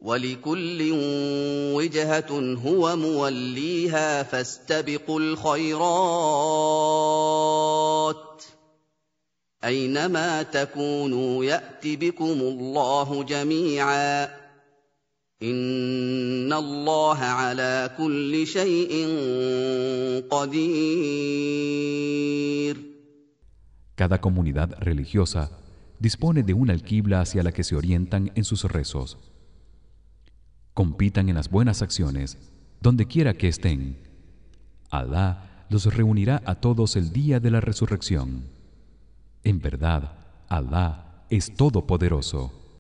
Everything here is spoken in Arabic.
وَلِكُلٍّ وِجْهَةٌ هُوَ مُوَلِّيهَا فَاسْتَبِقُوا الْخَيْرَاتِ أَيْنَمَا تَكُونُوا يَأْتِ بِكُمُ اللَّهُ جَمِيعًا ۚ إِنَّ اللَّهَ عَلَىٰ كُلِّ شَيْءٍ قَدِيرٌ. Cada comunidad religiosa dispone de una alquibla hacia la que se orientan en sus rezos. Compitan en las buenas acciones donde quiera que estén. Alá los reunirá a todos el día de la resurrección. En verdad, Alá es todopoderoso.